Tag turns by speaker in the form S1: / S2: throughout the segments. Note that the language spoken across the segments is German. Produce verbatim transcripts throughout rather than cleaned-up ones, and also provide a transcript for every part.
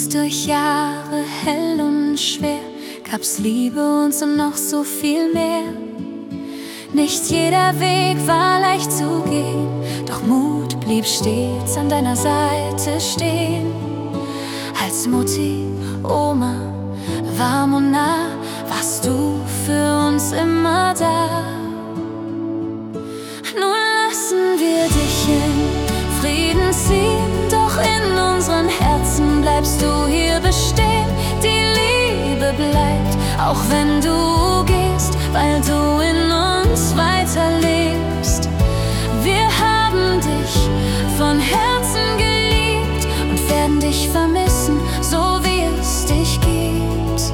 S1: Uns durch Jahre hell und schwer gab's Liebe und so noch so viel mehr. Nicht jeder Weg war leicht zu gehen, doch Mut blieb stets an deiner Seite stehen. Als Mutti, Oma, warm und nah, warst du für uns immer da. Nun lassen wir dich in Frieden ziehen, doch in unseren Herzen bleibst du hier bestehen. Die Liebe bleibt, auch wenn du gehst, weil du in uns weiterlebst. Wir haben dich von Herzen geliebt und werden dich vermissen, so wie es dich gibt.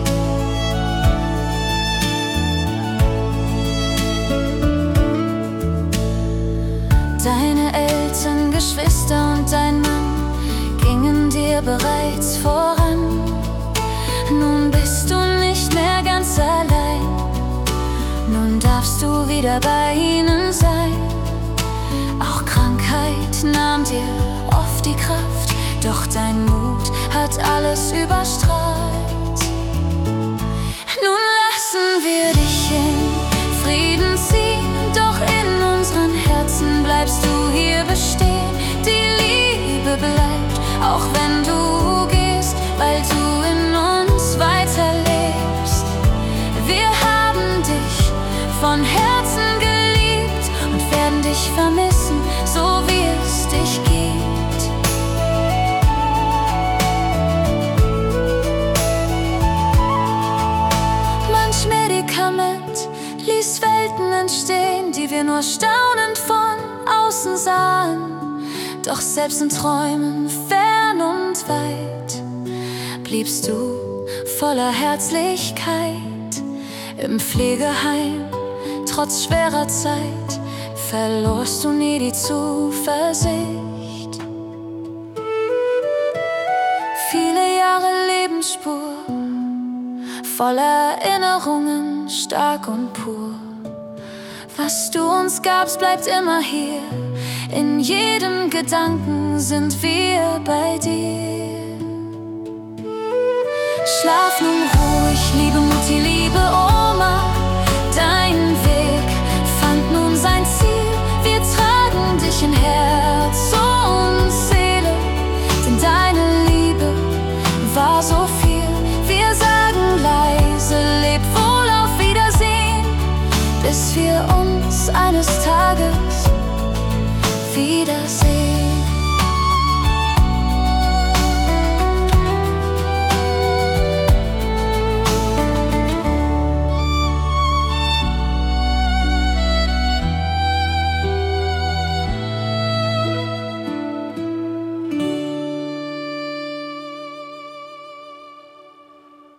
S1: Deine Eltern, Geschwister und dein Mann gingen dir bereits voran. Nun bist du nicht mehr ganz allein, nun darfst du wieder bei ihnen sein. Auch Krankheit nahm dir oft die Kraft, doch dein Mut hat alles überstrahlt. Nun lassen wir dich in Frieden ziehen, doch in unseren Herzen bleibst du hier bestehen. Die Liebe bleibt, auch wenn du gehst, weil du in uns weiterlebst. Wir haben dich von Herzen geliebt und werden dich vermissen, so wie es dich gibt. Manch Medikament ließ Welten entstehen, die wir nur staunend von außen sahen. Doch selbst in Träumen fern und weit bliebst du voller Herzlichkeit. Im Pflegeheim, trotz schwerer Zeit, verlorst du nie die Zuversicht. Viele Jahre Lebensspur, voller Erinnerungen, stark und pur. Was du uns gabst, bleibt immer hier. In jedem Gedanken sind wir bei dir. Schlaf nun ruhig, liebe Mutti, liebe Oma. Dein Weg fand nun sein Ziel. Wir tragen dich in Herz und Seele, denn deine Liebe war so viel. Wir sagen leise, leb wohl, auf Wiedersehen, bis wir uns eines Tages wiedersehen.